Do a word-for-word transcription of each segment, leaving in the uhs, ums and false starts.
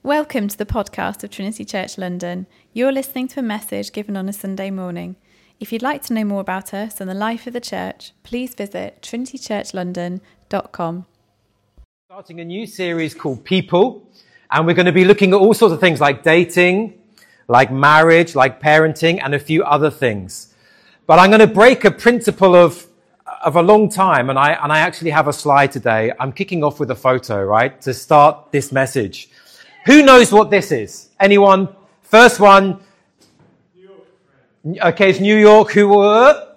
Welcome to the podcast of Trinity Church London. You're listening to a message given on a Sunday morning. If you'd like to know more about us and the life of the church, please visit trinity church london dot com. Starting a new series called People, and we're going to be looking at all sorts of things like dating, like marriage, like parenting, and a few other things. But I'm going to break a principle of of a long time, and I and I actually have a slide today. I'm kicking off with a photo, right, to start this message. Who knows what this is? Anyone? First one. New York. Okay, it's New York. Who were?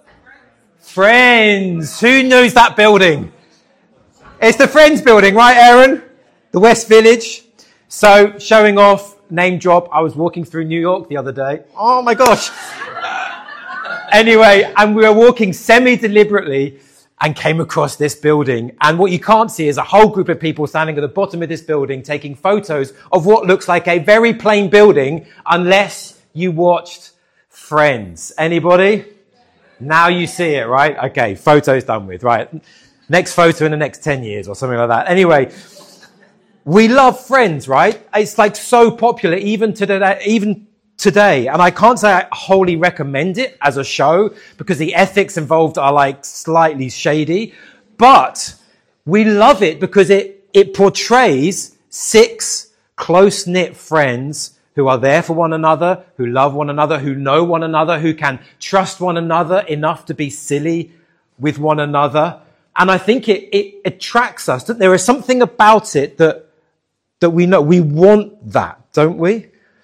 Friends. Who knows that building? It's the Friends building, right, Aaron? The West Village. So, showing off, name drop. I was walking through New York the other day. Oh my gosh. Anyway, and we were walking semi-deliberately and came across this building. And what you can't see is a whole group of people standing at the bottom of this building taking photos of what looks like a very plain building unless you watched Friends. Anybody? Now you see it, right? Okay, photo's done with, right? Next photo in the next ten years or something like that. Anyway, we love Friends, right? It's like so popular even today, even today. And I can't say I wholly recommend it as a show because the ethics involved are like slightly shady, but we love it because it, it portrays six close-knit friends who are there for one another, who love one another, who know one another, who can trust one another enough to be silly with one another. And I think it, it attracts us. There is something about it that, that we know. We want that, don't we?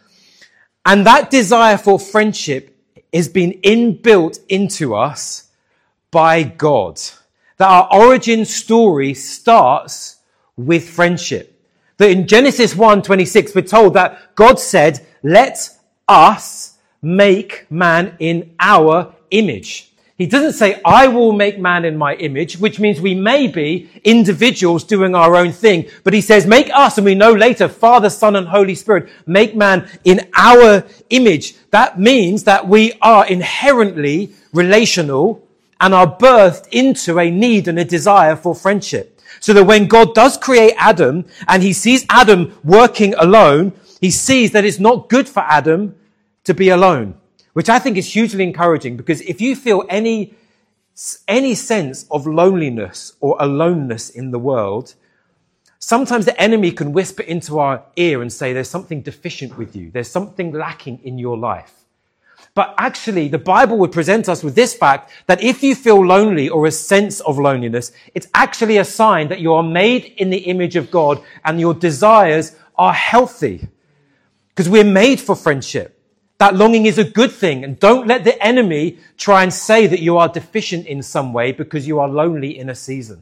And that desire for friendship is being inbuilt into us by God. That our origin story starts with friendship. That in Genesis one twenty-six, we're told that God said, let us make man in our image. He doesn't say, I will make man in my image, which means we may be individuals doing our own thing. But he says, make us, and we know later, Father, Son, and Holy Spirit, make man in our image. That means that we are inherently relational and are birthed into a need and a desire for friendship. So that when God does create Adam and he sees Adam working alone, he sees that it's not good for Adam to be alone. Which I think is hugely encouraging, because if you feel any, any sense of loneliness or aloneness in the world, sometimes the enemy can whisper into our ear and say, there's something deficient with you. There's something lacking in your life. But actually, the Bible would present us with this fact that if you feel lonely or a sense of loneliness, it's actually a sign that you are made in the image of God and your desires are healthy. Because we're made for friendship. That longing is a good thing, and don't let the enemy try and say that you are deficient in some way because you are lonely in a season.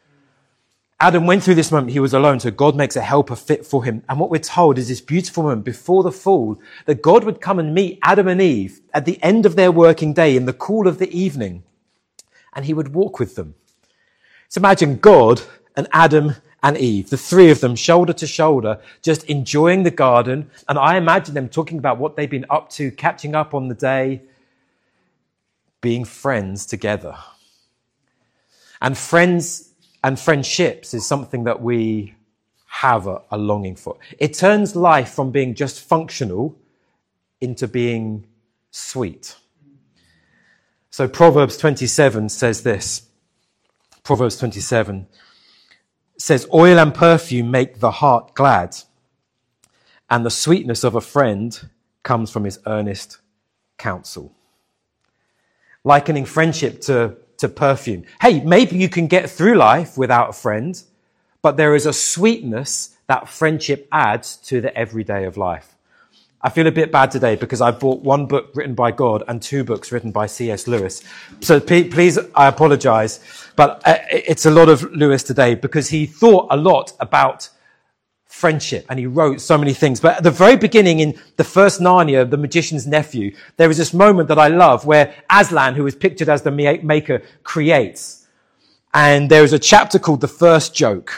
Adam went through this moment, he was alone, so God makes a helper fit for him. And what we're told is this beautiful moment before the fall, that God would come and meet Adam and Eve at the end of their working day in the cool of the evening, and he would walk with them. So imagine God and Adam and Eve, the three of them, shoulder to shoulder, just enjoying the garden. And I imagine them talking about what they've been up to, catching up on the day, being friends together. And friends and friendships is something that we have a, a longing for. It turns life from being just functional into being sweet. So Proverbs twenty-seven says this. Proverbs twenty-seven says, oil and perfume make the heart glad, and the sweetness of a friend comes from his earnest counsel. Likening friendship to, to perfume. Hey, maybe you can get through life without a friend, but there is a sweetness that friendship adds to the everyday of life. I feel a bit bad today because I bought one book written by God and two books written by C S Lewis. So please, I apologize, but it's a lot of Lewis today because he thought a lot about friendship and he wrote so many things. But at the very beginning in the first Narnia, The Magician's Nephew, there is this moment that I love where Aslan, who is pictured as the maker, creates. And there is a chapter called The First Joke.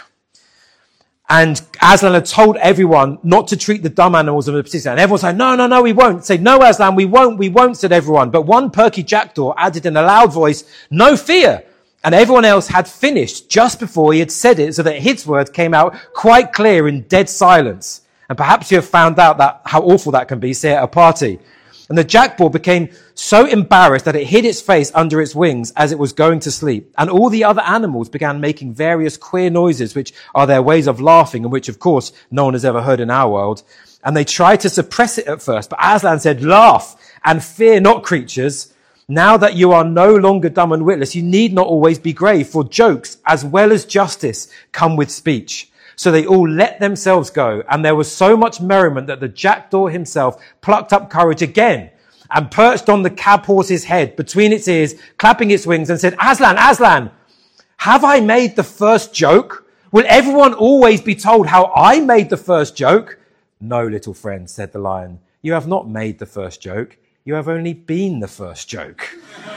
And Aslan had told everyone not to treat the dumb animals of a particular. And everyone said, no, no, no, we won't. Say, no, Aslan, we won't, we won't, said everyone. But one perky jackdaw added in a loud voice, no fear. And everyone else had finished just before he had said it, so that his words came out quite clear in dead silence. And perhaps you have found out that how awful that can be, say at a party. And the jackdaw became so embarrassed that it hid its face under its wings as it was going to sleep. And all the other animals began making various queer noises, which are their ways of laughing, and which, of course, no one has ever heard in our world. And they tried to suppress it at first, but Aslan said, "Laugh and fear not, creatures. Now that you are no longer dumb and witless, you need not always be grave, for jokes as well as justice come with speech." So they all let themselves go, and there was so much merriment that the jackdaw himself plucked up courage again and perched on the cab horse's head between its ears, clapping its wings, and said, "Aslan, Aslan, have I made the first joke? Will everyone always be told how I made the first joke?" "No, little friend," said the lion, "you have not made the first joke. You have only been the first joke."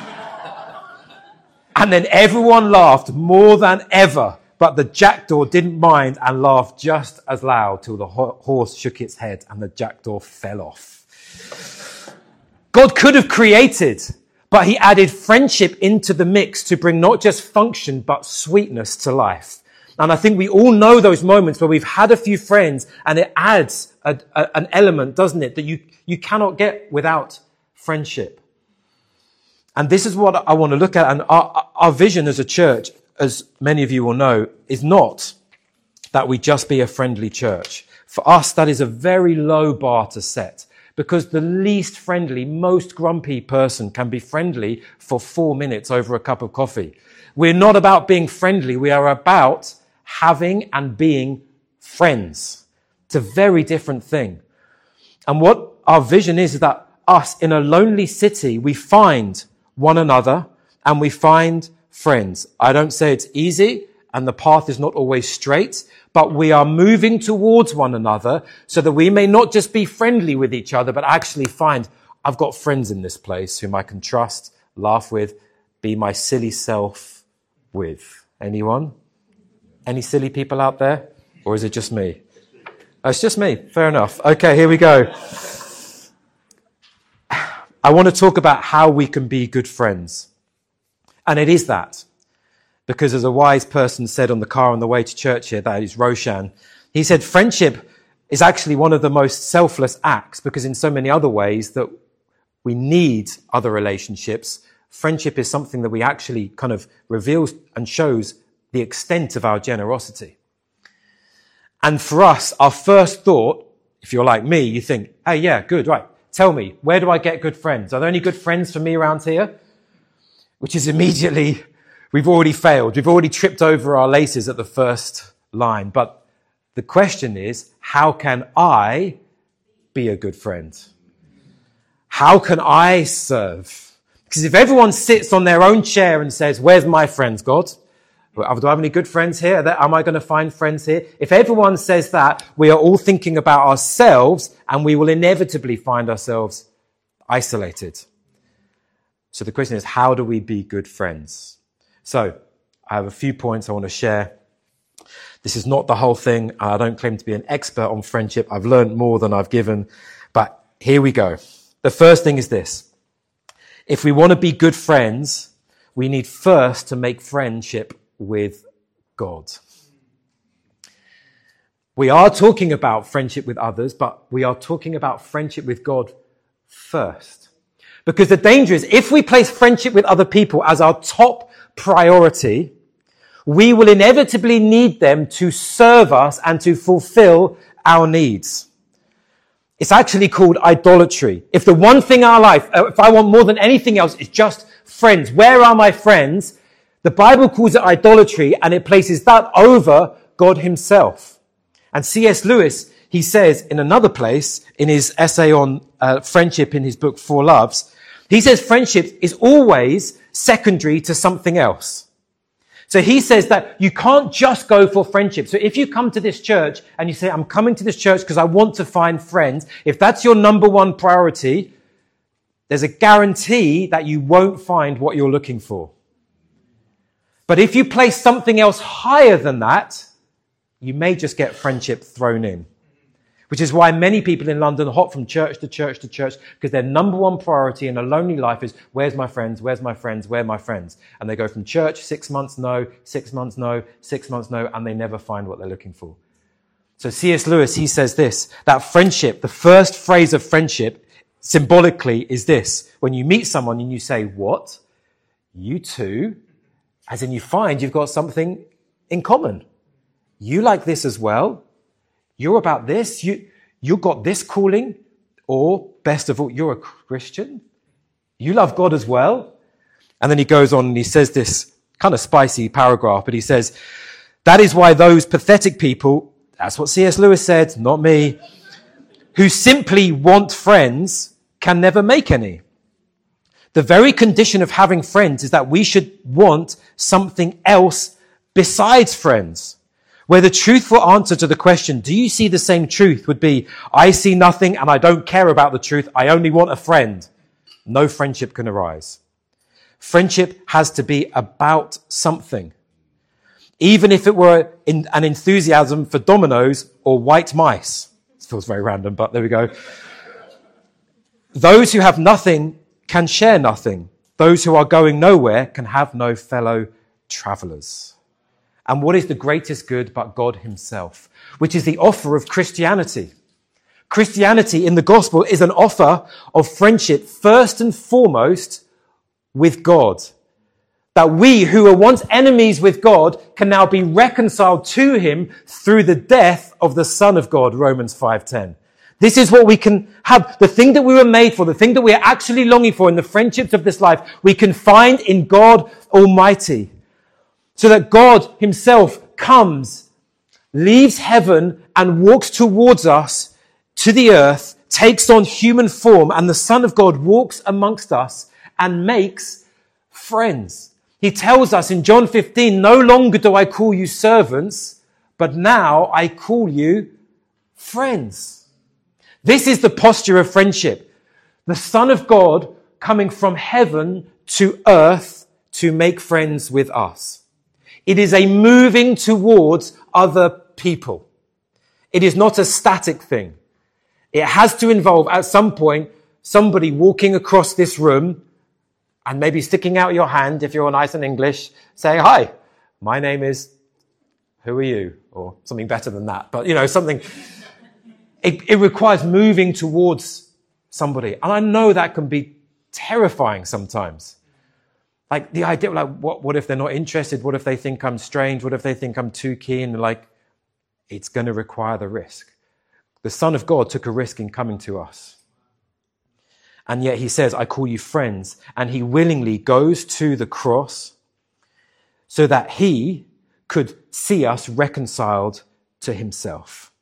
And then everyone laughed more than ever. But the jackdaw didn't mind and laughed just as loud till the ho- horse shook its head and the jackdaw fell off. God could have created, but he added friendship into the mix to bring not just function, but sweetness to life. And I think we all know those moments where we've had a few friends and it adds a, a, an element, doesn't it, that you, you cannot get without friendship. And this is what I want to look at. And our, our vision as a church, as many of you will know, is not that we just be a friendly church. For us, that is a very low bar to set, because the least friendly, most grumpy person can be friendly for four minutes over a cup of coffee. We're not about being friendly. We are about having and being friends. It's a very different thing. And what our vision is, is that us in a lonely city, we find one another and we find friends. I don't say it's easy and the path is not always straight, but we are moving towards one another so that we may not just be friendly with each other, but actually find, I've got friends in this place whom I can trust, laugh with, be my silly self with. Anyone? Any silly people out there? Or is it just me? Oh, it's just me. Fair enough. Okay, here we go. I want to talk about how we can be good friends. And it is that. Because as a wise person said on the car on the way to church here, that is Roshan, he said friendship is actually one of the most selfless acts, because in so many other ways that we need other relationships, friendship is something that we actually kind of reveals and shows the extent of our generosity. And for us, our first thought, if you're like me, you think, hey, yeah, good, right. Tell me, where do I get good friends? Are there any good friends for me around here? Which is immediately, we've already failed. We've already tripped over our laces at the first line. But the question is, how can I be a good friend? How can I serve? Because if everyone sits on their own chair and says, where's my friends, God? Do I have any good friends here? Am I going to find friends here? If everyone says that, we are all thinking about ourselves and we will inevitably find ourselves isolated. So the question is, how do we be good friends? So I have a few points I want to share. This is not the whole thing. I don't claim to be an expert on friendship. I've learned more than I've given. But here we go. The first thing is this. If we want to be good friends, we need first to make friendship with God. We are talking about friendship with others, but we are talking about friendship with God first. Because the danger is, if we place friendship with other people as our top priority, we will inevitably need them to serve us and to fulfill our needs. It's actually called idolatry. If the one thing in our life, if I want more than anything else, is just friends, where are my friends? The Bible calls it idolatry, and it places that over God himself. And C S Lewis, he says in another place, in his essay on uh, friendship in his book, Four Loves, he says friendship is always secondary to something else. So he says that you can't just go for friendship. So if you come to this church and you say, I'm coming to this church because I want to find friends, if that's your number one priority, there's a guarantee that you won't find what you're looking for. But if you place something else higher than that, you may just get friendship thrown in. Which is why many people in London hop from church to church to church, because their number one priority in a lonely life is, where's my friends, where's my friends, where are my friends? And they go from church, six months no, six months no, six months no, and they never find what they're looking for. So C S Lewis, he says this, that friendship, the first phrase of friendship, symbolically is this. When you meet someone and you say, what? You too? As in you find you've got something in common. You like this as well. You're about this. You, you got this calling. Or, best of all, you're a Christian. You love God as well. And then he goes on and he says this kind of spicy paragraph, but he says, that is why those pathetic people, that's what C S Lewis said, not me, who simply want friends can never make any. The very condition of having friends is that we should want something else besides friends. Where the truthful answer to the question, do you see the same truth, would be, I see nothing and I don't care about the truth. I only want a friend. No friendship can arise. Friendship has to be about something. Even if it were in an enthusiasm for dominoes or white mice. This feels very random, but there we go. Those who have nothing can share nothing. Those who are going nowhere can have no fellow travelers. And what is the greatest good but God himself, which is the offer of Christianity? Christianity in the gospel is an offer of friendship first and foremost with God. That we who were once enemies with God can now be reconciled to him through the death of the Son of God, Romans five ten. This is what we can have. The thing that we were made for, the thing that we are actually longing for in the friendships of this life, we can find in God Almighty. So that God himself comes, leaves heaven and walks towards us to the earth, takes on human form, and the Son of God walks amongst us and makes friends. He tells us in John fifteen, no longer do I call you servants, but now I call you friends. This is the posture of friendship. The Son of God coming from heaven to earth to make friends with us. It is a moving towards other people. It is not a static thing. It has to involve at some point somebody walking across this room and maybe sticking out your hand, if you're nice and English, saying, hi, my name is, who are you? Or something better than that. But, you know, something, it, it requires moving towards somebody. And I know that can be terrifying sometimes. Like the idea, like, what, what if they're not interested? What if they think I'm strange? What if they think I'm too keen? Like, it's going to require the risk. The Son of God took a risk in coming to us. And yet he says, I call you friends. And he willingly goes to the cross so that he could see us reconciled to himself.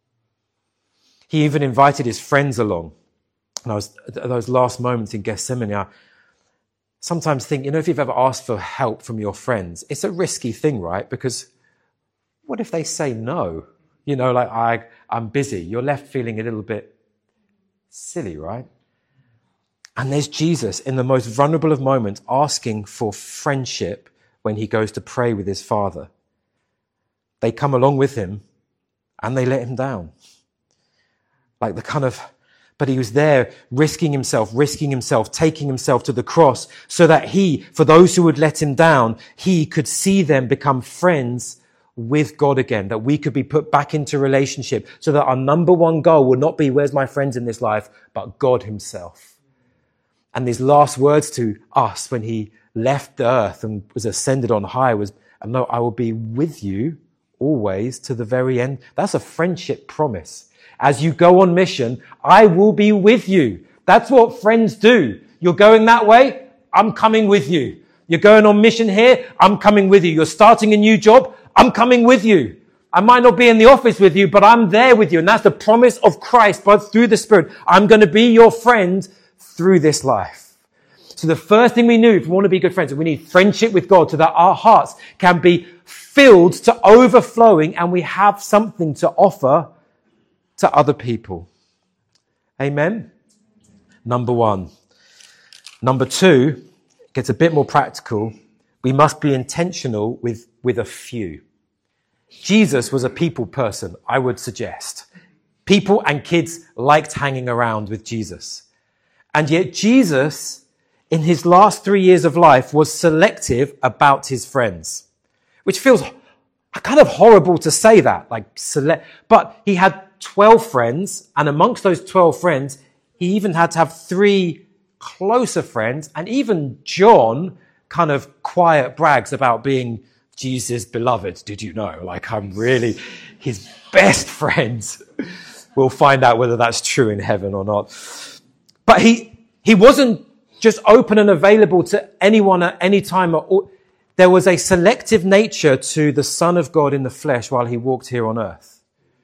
He even invited his friends along. And I was, those last moments in Gethsemane, I sometimes think, you know, if you've ever asked for help from your friends, it's a risky thing, right? Because what if they say no? You know, like, I, I'm busy. You're left feeling a little bit silly, right? And there's Jesus in the most vulnerable of moments asking for friendship when he goes to pray with his Father. They come along with him and they let him down. Like the kind of, but he was there risking himself, risking himself, taking himself to the cross so that he, for those who would let him down, he could see them become friends with God again, that we could be put back into relationship so that our number one goal would not be, where's my friends in this life, but God himself. And his last words to us when he left the earth and was ascended on high was, no, I will be with you always to the very end. That's a friendship promise. As you go on mission, I will be with you. That's what friends do. You're going that way, I'm coming with you. You're going on mission here, I'm coming with you. You're starting a new job, I'm coming with you. I might not be in the office with you, but I'm there with you. And that's the promise of Christ, but through the Spirit. I'm going to be your friend through this life. So the first thing we knew, if we want to be good friends, we need friendship with God so that our hearts can be filled to overflowing and we have something to offer to other people. Amen? Number one. Number two, gets a bit more practical. We must be intentional with, with a few. Jesus was a people person, I would suggest. People and kids liked hanging around with Jesus. And yet Jesus, in his last three years of life, was selective about his friends, which feels kind of horrible to say that, like select, but he had twelve friends, and amongst those twelve friends, he even had to have three closer friends, and even John kind of quiet brags about being Jesus' beloved. Did you know? Like, I'm really his best friends. We'll find out whether that's true in heaven or not. But he he wasn't just open and available to anyone at any time. There was a selective nature to the Son of God in the flesh while he walked here on earth.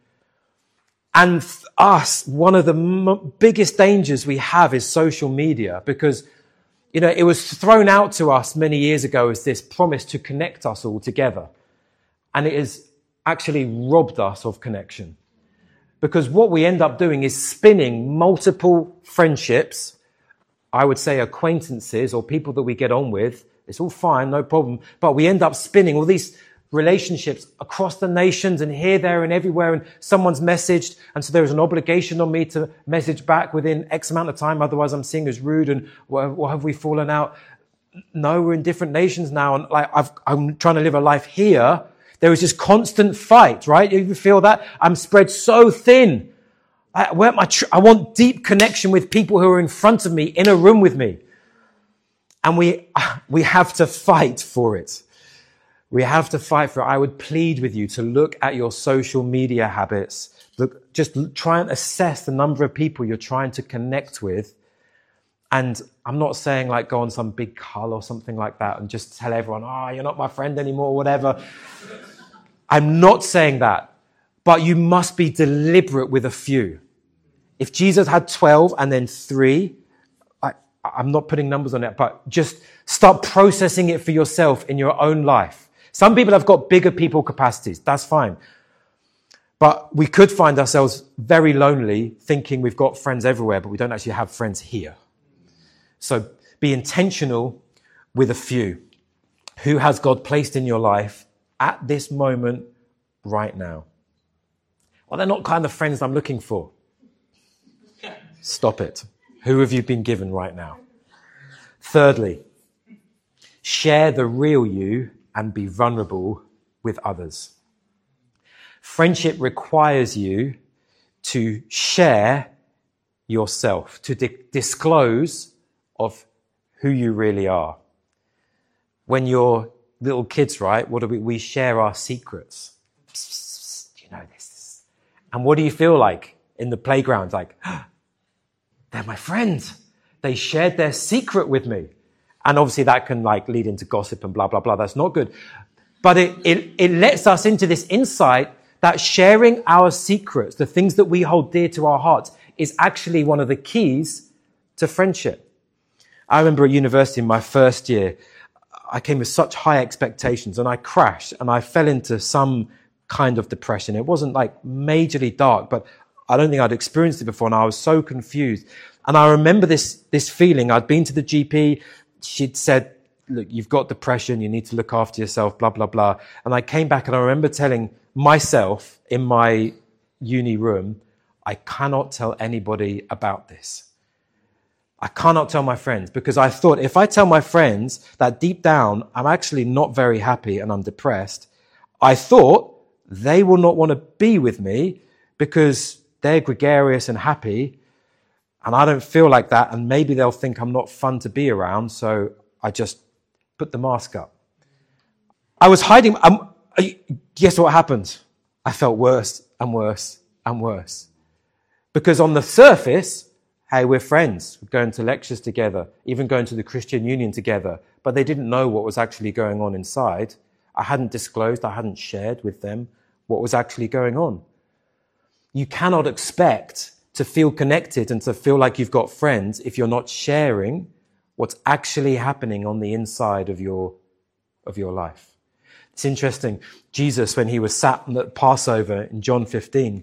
And for us, one of the m- biggest dangers we have is social media, because, you know, it was thrown out to us many years ago as this promise to connect us all together. And it has actually robbed us of connection. Because what we end up doing is spinning multiple friendships, I would say acquaintances or people that we get on with. It's all fine, no problem. But we end up spinning all these relationships across the nations and here, there and everywhere. And someone's messaged. And so there is an obligation on me to message back within X amount of time. Otherwise I'm seen as rude and what, what have we fallen out? No, we're in different nations now. And like I've, I'm trying to live a life here. There is this constant fight, right? You feel that? I'm spread so thin. I, where am I, tr- I want deep connection with people who are in front of me, in a room with me. And we, we have to fight for it. We have to fight for it. I would plead with you to look at your social media habits. Look, just try and assess the number of people you're trying to connect with. And I'm not saying like go on some big cull or something like that and just tell everyone, oh, you're not my friend anymore, whatever. I'm not saying that, but you must be deliberate with a few. If Jesus had twelve and then three, I, I'm not putting numbers on it, but just start processing it for yourself in your own life. Some people have got bigger people capacities. That's fine. But we could find ourselves very lonely thinking we've got friends everywhere, but we don't actually have friends here. So be intentional with a few. Who has God placed in your life at this moment right now? Well, they're not kind of friends I'm looking for. Stop it. Who have you been given right now? Thirdly, share the real you and be vulnerable with others. Friendship requires you to share yourself, to di- disclose of who you really are. When you're little kids, right, what do we, we share our secrets. Psst, psst, psst, you know this. And what do you feel like in the playground? Like, oh, they're my friends. They shared their secret with me. And obviously that can like lead into gossip and blah, blah, blah. That's not good. But it, it, it lets us into this insight that sharing our secrets, the things that we hold dear to our hearts, is actually one of the keys to friendship. I remember at university in my first year, I came with such high expectations and I crashed and I fell into some kind of depression. It wasn't like majorly dark, but I don't think I'd experienced it before and I was so confused. And I remember this, this feeling. I'd been to the G P. She'd said, look, you've got depression. You need to look after yourself, blah, blah, blah. And I came back and I remember telling myself in my uni room, I cannot tell anybody about this. I cannot tell my friends, because I thought if I tell my friends that deep down I'm actually not very happy and I'm depressed, I thought they will not want to be with me because they're gregarious and happy and I don't feel like that, and maybe they'll think I'm not fun to be around, so I just put the mask up. I was hiding. Um, guess what happened? I felt worse and worse and worse. Because on the surface, hey, we're friends, we're going to lectures together, even going to the Christian Union together. But they didn't know what was actually going on inside. I hadn't disclosed, I hadn't shared with them what was actually going on. You cannot expect to feel connected and to feel like you've got friends if you're not sharing what's actually happening on the inside of your, of your life. It's interesting. Jesus, when he was sat at Passover in John fifteen,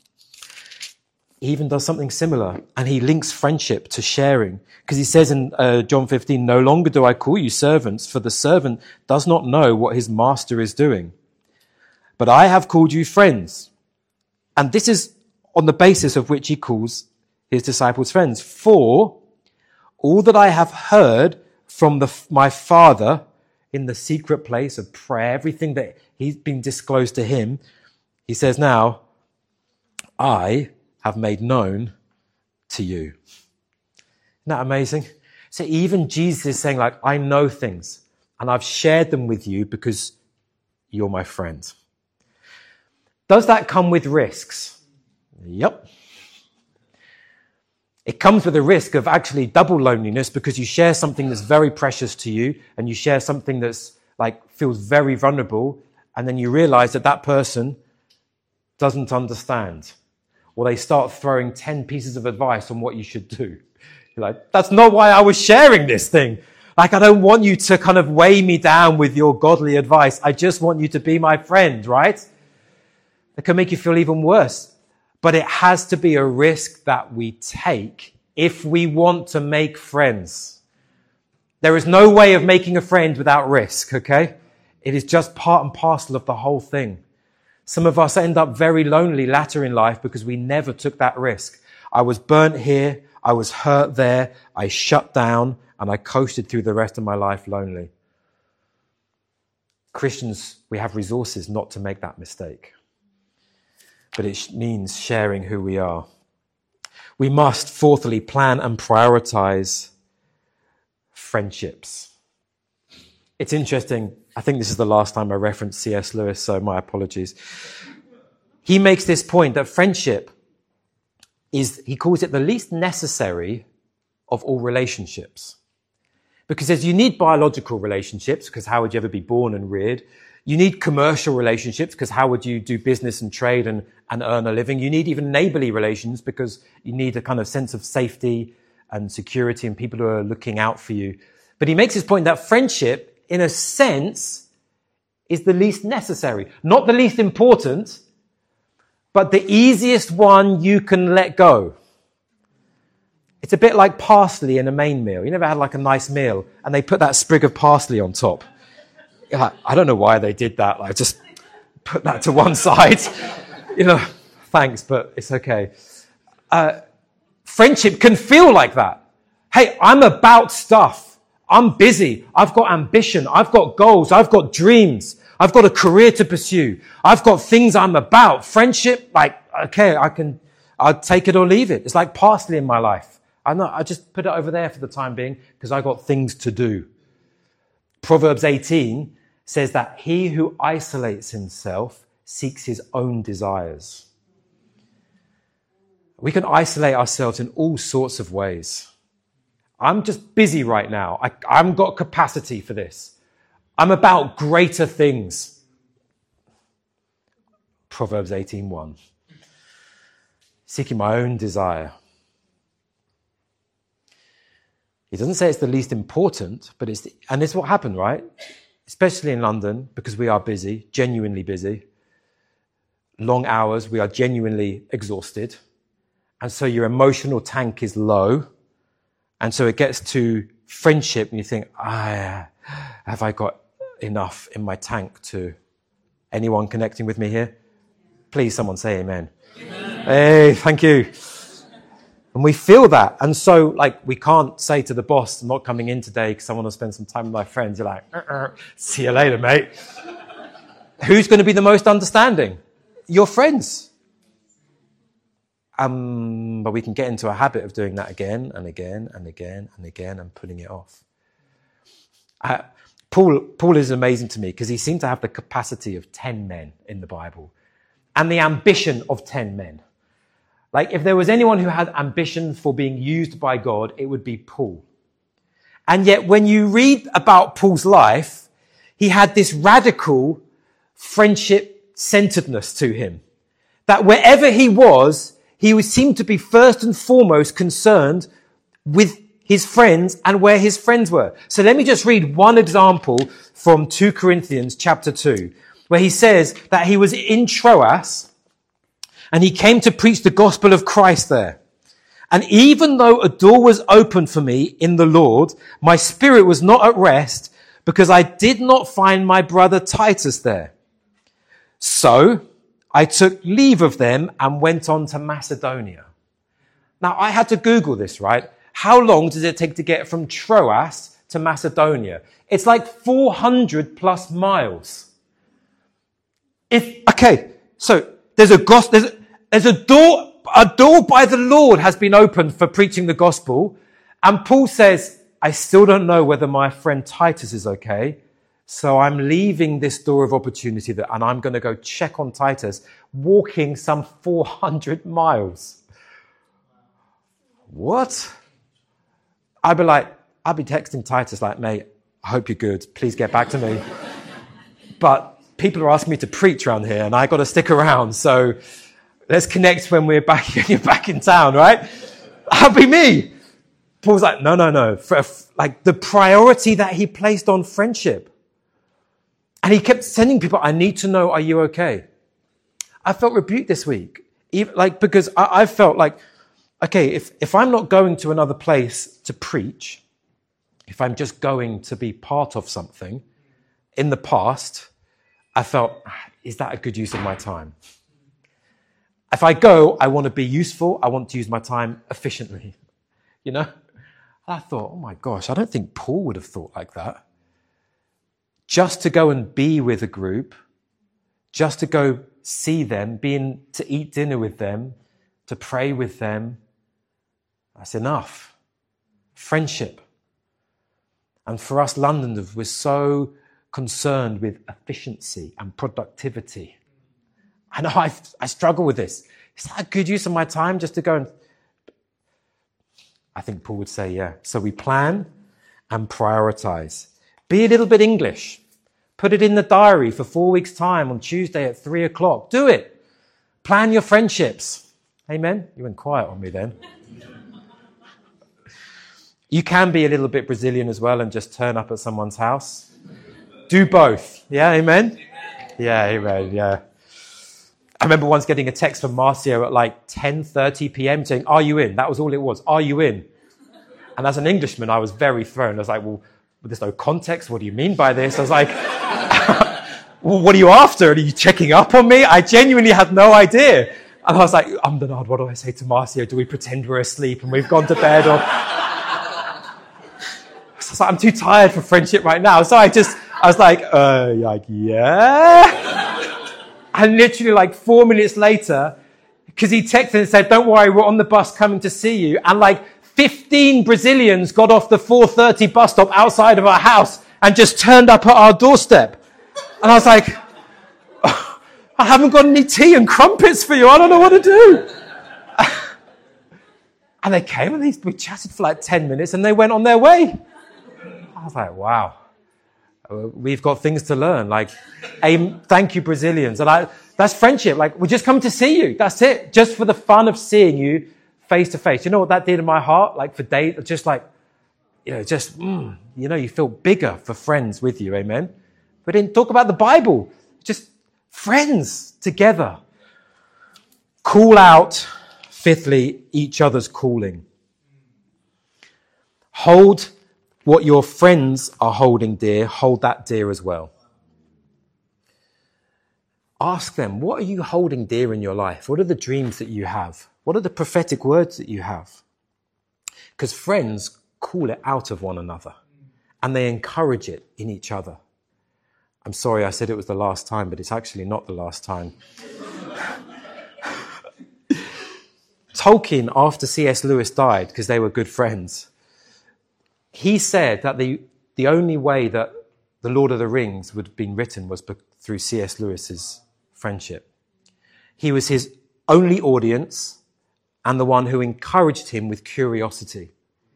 he even does something similar, and he links friendship to sharing, because he says in uh, John fifteen, no longer do I call you servants, for the servant does not know what his master is doing. But I have called you friends. And this is on the basis of which he calls his disciples friends. For all that I have heard from the, my Father, in the secret place of prayer, everything that he's been disclosed to him, he says, now, I have made known to you. Isn't that amazing? So even Jesus is saying, like, I know things and I've shared them with you because you're my friend. Does that come with risks? Yep. It comes with a risk of actually double loneliness because you share something that's very precious to you and you share something that's like feels very vulnerable, and then you realize that that person doesn't understand, or they start throwing ten pieces of advice on what you should do. You're like, that's not why I was sharing this thing. Like, I don't want you to kind of weigh me down with your godly advice. I just want you to be my friend, right? It can make you feel even worse. But it has to be a risk that we take if we want to make friends. There is no way of making a friend without risk, okay? It is just part and parcel of the whole thing. Some of us end up very lonely later in life because we never took that risk. I was burnt here, I was hurt there, I shut down, and I coasted through the rest of my life lonely. Christians, we have resources not to make that mistake. But it means sharing who we are. We must, fourthly, plan and prioritize friendships. It's interesting. I think this is the last time I referenced C S Lewis, so my apologies. He makes this point that friendship is, he calls it the least necessary of all relationships. Because he says you need biological relationships, because how would you ever be born and reared? You need commercial relationships, because how would you do business and trade and, and earn a living? You need even neighborly relations, because you need a kind of sense of safety and security and people who are looking out for you. But he makes his point that friendship, in a sense, is the least necessary. Not the least important, but the easiest one you can let go. It's a bit like parsley in a main meal. You never had like a nice meal and they put that sprig of parsley on top. I don't know why they did that. Like, just put that to one side. You know, thanks, but it's okay. Uh, friendship can feel like that. Hey, I'm about stuff. I'm busy. I've got ambition. I've got goals. I've got dreams. I've got a career to pursue. I've got things I'm about. Friendship, like, okay, I can, I'll take it or leave it. It's like parsley in my life. I'm not, I just put it over there for the time being because I got things to do. Proverbs eighteen says that he who isolates himself seeks his own desires. We can isolate ourselves in all sorts of ways. I'm just busy right now. I, I haven't got capacity for this. I'm about greater things. Proverbs eighteen one. Seeking my own desire. He doesn't say it's the least important, but it's, the, and it's what happened, right? Especially in London, because we are busy, genuinely busy. Long hours, we are genuinely exhausted. And so your emotional tank is low. And so it gets to friendship and you think, ah, have I got enough in my tank to anyone connecting with me here? Please, someone say amen. Amen. Hey, thank you. And we feel that. And so, like, we can't say to the boss, I'm not coming in today because I want to spend some time with my friends. You're like, uh-uh. See you later, mate. Who's going to be the most understanding? Your friends. Um, but we can get into a habit of doing that again and again and again and again and putting it off. Uh, Paul, Paul is amazing to me because he seemed to have the capacity of ten men in the Bible and the ambition of ten men. Like, if there was anyone who had ambition for being used by God, it would be Paul. And yet, when you read about Paul's life, he had this radical friendship-centeredness to him. That wherever he was, he seemed to be first and foremost concerned with his friends and where his friends were. So let me just read one example from Second Corinthians chapter two, where he says that he was in Troas, and he came to preach the gospel of Christ there. And even though a door was opened for me in the Lord, my spirit was not at rest because I did not find my brother Titus there. So I took leave of them and went on to Macedonia. Now, I had to Google this, right? How long does it take to get from Troas to Macedonia. It's like four hundred plus miles. If, okay, so there's a gospel, there's a, there's a door, a door by the Lord has been opened for preaching the gospel. And Paul says, I still don't know whether my friend Titus is okay. So I'm leaving this door of opportunity that, and I'm going to go check on Titus, walking some four hundred miles. What? I'd be like, I'd be texting Titus like, mate, I hope you're good. Please get back to me. But people are asking me to preach around here and I got to stick around. So let's connect when we're back, you're back in town, right? That'll be me. Paul's like, no, no, no. For, like the priority that he placed on friendship. And he kept sending people, I need to know, are you okay? I felt rebuked this week. Even, like, because I, I felt like, okay, if, if I'm not going to another place to preach, if I'm just going to be part of something, in the past, I felt, is that a good use of my time? If I go, I want to be useful. I want to use my time efficiently. You know? And I thought, oh my gosh, I don't think Paul would have thought like that. Just to go and be with a group, just to go see them, being to eat dinner with them, to pray with them, that's enough. Friendship. And for us Londoners, we're so concerned with efficiency and productivity. I know I, I struggle with this. Is that a good use of my time just to go and... I think Paul would say, yeah. So we plan and prioritize. Be a little bit English. Put it in the diary for four weeks' time on Tuesday at three o'clock. Do it. Plan your friendships. Amen? You went quiet on me then. You can be a little bit Brazilian as well and just turn up at someone's house. Do both. Yeah, amen? Yeah, amen, yeah. I remember once getting a text from Marcio at like ten thirty p.m. saying, are you in? That was all it was. Are you in? And as an Englishman, I was very thrown. I was like, well, there's no context. What do you mean by this? I was like, well, what are you after? Are you checking up on me? I genuinely had no idea. And I was like, I'm Bernard, what do I say to Marcio? Do we pretend we're asleep and we've gone to bed? Or... So I was like, I'm too tired for friendship right now. So I just, I was like, uh, like, yeah. And literally like four minutes later, because he texted and said, don't worry, we're on the bus coming to see you. And like fifteen Brazilians got off the four thirty bus stop outside of our house and just turned up at our doorstep. And I was like, oh, I haven't got any tea and crumpets for you. I don't know what to do. And they came and they, we chatted for like ten minutes and they went on their way. I was like, wow. We've got things to learn. Like, aim, thank you, Brazilians. And I, that's friendship. Like, we just come to see you. That's it. Just for the fun of seeing you face to face. You know what that did in my heart? Like, for days, just like, you know, just, mm, you know, you feel bigger for friends with you. Amen. We didn't talk about the Bible. Just friends together. Call out, fifthly, each other's calling. Hold what your friends are holding dear, hold that dear as well. Ask them, what are you holding dear in your life? What are the dreams that you have? What are the prophetic words that you have? Because friends call it out of one another and they encourage it in each other. I'm sorry I said it was the last time, but it's actually not the last time. Tolkien, after C S Lewis died, because they were good friends, he said that the, the only way that The Lord of the Rings would have been written was through C S Lewis's friendship. He was his only audience and the one who encouraged him with curiosity.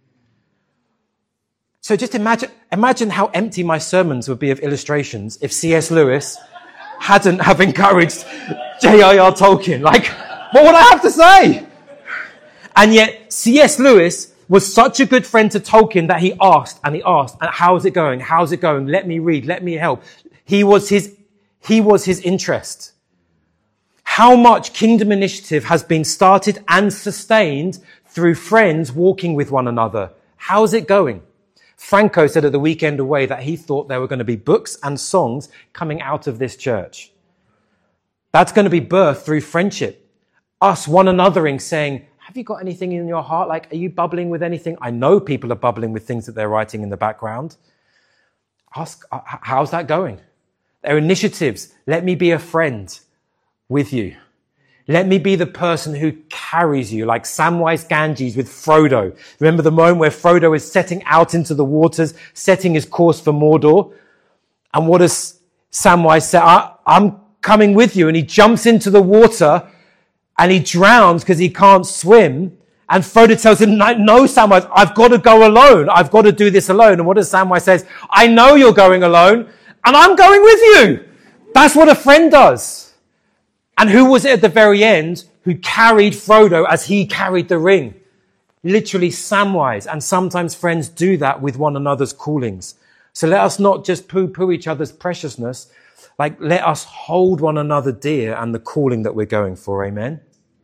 So just imagine, imagine how empty my sermons would be of illustrations if C S Lewis hadn't have encouraged J R R Tolkien. Like, what would I have to say? And yet C S Lewis was such a good friend to Tolkien that he asked and he asked, how's it going? How's it going? Let me read. Let me help. He was his, he was his interest. How much Kingdom Initiative has been started and sustained through friends walking with one another. How's it going? Franco said at the weekend away that he thought there were going to be books and songs coming out of this church. That's going to be birthed through friendship. Us one anothering saying, have you got anything in your heart? Like, are you bubbling with anything? I know people are bubbling with things that they're writing in the background. Ask, uh, how's that going? There are initiatives. Let me be a friend with you. Let me be the person who carries you, like Samwise Ganges with Frodo. Remember the moment where Frodo is setting out into the waters, setting his course for Mordor? And what does Samwise say? I, I'm coming with you. And he jumps into the water and he drowns because he can't swim. And Frodo tells him, no, no, Samwise, I've got to go alone. I've got to do this alone. And what does Samwise say? I know you're going alone and I'm going with you. That's what a friend does. And who was it at the very end who carried Frodo as he carried the ring? Literally Samwise. And sometimes friends do that with one another's callings. So let us not just poo-poo each other's preciousness. Like, let us hold one another dear and the calling that we're going for. Amen?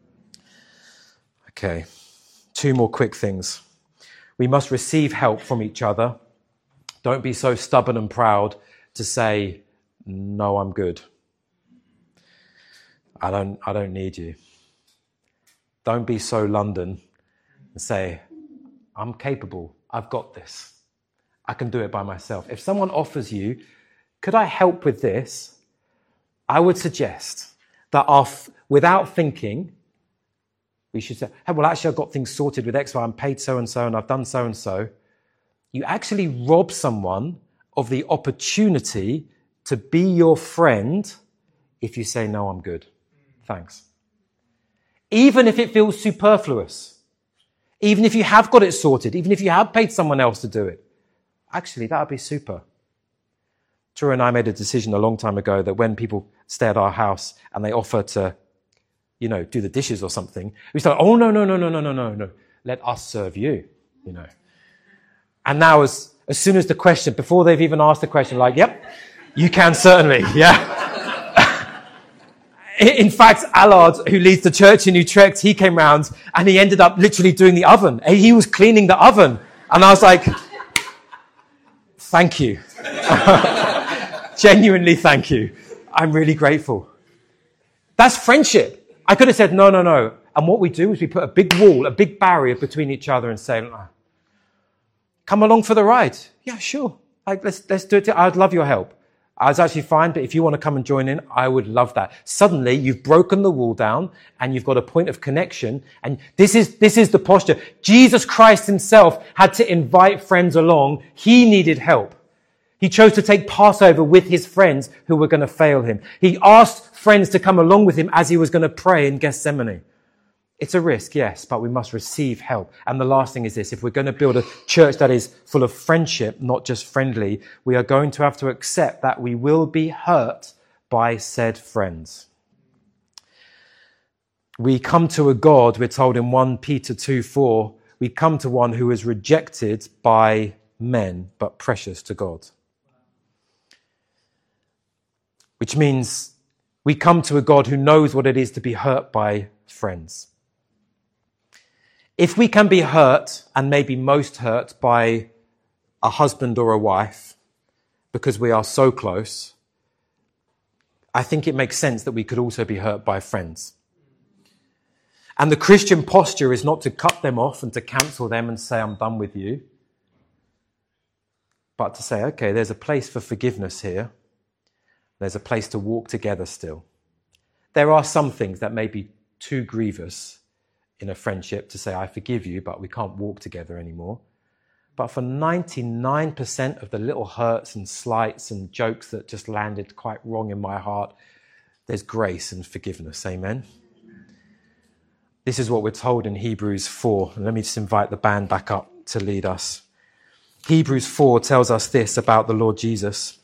Okay. Two more quick things. We must receive help from each other. Don't be so stubborn and proud to say, no, I'm good. I don't, I don't need you. Don't be so London and say, I'm capable. I've got this. I can do it by myself. If someone offers you, could I help with this? I would suggest that our, without thinking, we should say, hey, well, actually, I've got things sorted with X, Y, I'm paid so-and-so, and I've done so-and-so. You actually rob someone of the opportunity to be your friend if you say, no, I'm good. Thanks. Even if it feels superfluous, even if you have got it sorted, even if you have paid someone else to do it, actually, that would be super. Drew and I made a decision a long time ago that when people stay at our house and they offer to, you know, do the dishes or something, we start, oh, no, no, no, no, no, no, no, no. Let us serve you, you know. And now as, as soon as the question, before they've even asked the question, like, yep, you can certainly, yeah. In fact, Allard, who leads the church in Utrecht, he came round and he ended up literally doing the oven. He was cleaning the oven. And I was like, thank you. Genuinely thank you. I'm really grateful. That's friendship. I could have said, no, no, no. And what we do is we put a big wall, a big barrier between each other and say, oh, come along for the ride. Yeah, sure. Like, let's, let's do it. I'd love your help. I was actually fine, but if you want to come and join in, I would love that. Suddenly, you've broken the wall down and you've got a point of connection. And this is, this is the posture. Jesus Christ himself had to invite friends along. He needed help. He chose to take Passover with his friends who were going to fail him. He asked friends to come along with him as he was going to pray in Gethsemane. It's a risk, yes, but we must receive help. And the last thing is this. If we're going to build a church that is full of friendship, not just friendly, we are going to have to accept that we will be hurt by said friends. We come to a God, we're told in First Peter two four, we come to one who is rejected by men, but precious to God. Which means we come to a God who knows what it is to be hurt by friends. If we can be hurt, and maybe most hurt, by a husband or a wife, because we are so close, I think it makes sense that we could also be hurt by friends. And the Christian posture is not to cut them off and to cancel them and say, I'm done with you. But to say, okay, there's a place for forgiveness here. There's a place to walk together still. There are some things that may be too grievous in a friendship to say, I forgive you, but we can't walk together anymore. But for ninety-nine percent of the little hurts and slights and jokes that just landed quite wrong in my heart, there's grace and forgiveness. Amen. This is what we're told in Hebrews four. And let me just invite the band back up to lead us. Hebrews four tells us this about the Lord Jesus.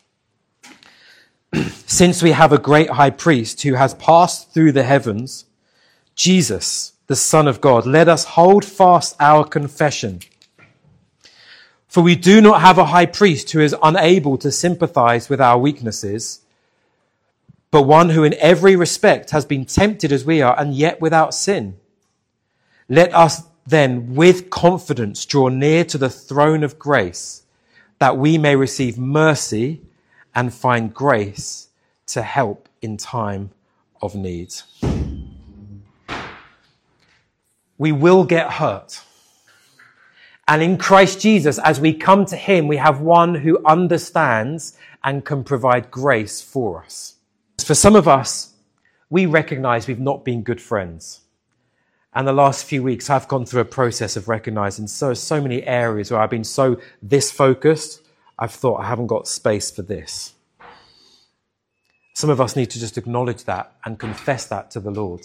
Since we have a great high priest who has passed through the heavens, Jesus, the Son of God, let us hold fast our confession. For we do not have a high priest who is unable to sympathize with our weaknesses, but one who in every respect has been tempted as we are, and yet without sin. Let us then with confidence draw near to the throne of grace, that we may receive mercy and find grace to help in time of need. we will get hurt. And in Christ Jesus, as we come to him, we have one who understands and can provide grace for us. For some of us, we recognize we've not been good friends. And the last few weeks, I've gone through a process of recognizing so, so many areas where I've been so this focused, I've thought I haven't got space for this. Some of us need to just acknowledge that and confess that to the Lord.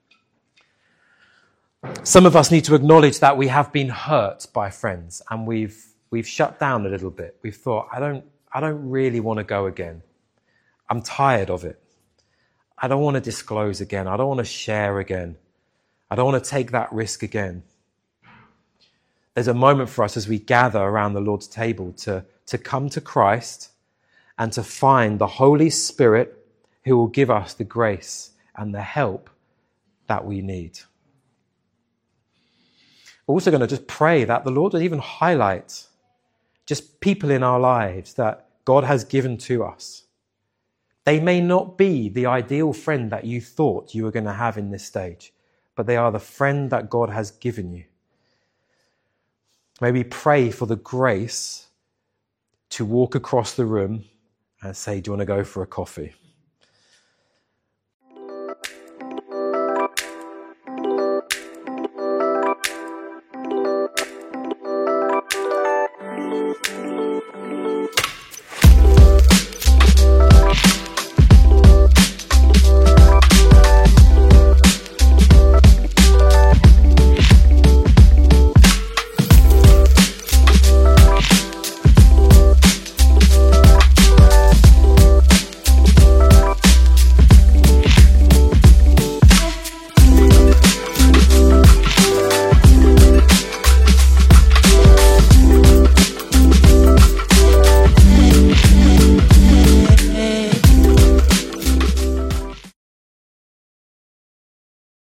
Some of us need to acknowledge that we have been hurt by friends and we've we've shut down a little bit. We've thought, I don't I don't really want to go again. I'm tired of it. I don't want to disclose again. I don't want to share again. I don't want to take that risk again. There's a moment for us as we gather around the Lord's table to, to come to Christ and to find the Holy Spirit who will give us the grace and the help that we need. We're also going to just pray that the Lord would even highlight just people in our lives that God has given to us. They may not be the ideal friend that you thought you were going to have in this stage, but they are the friend that God has given you. May we pray for the grace to walk across the room and say, do you want to go for a coffee?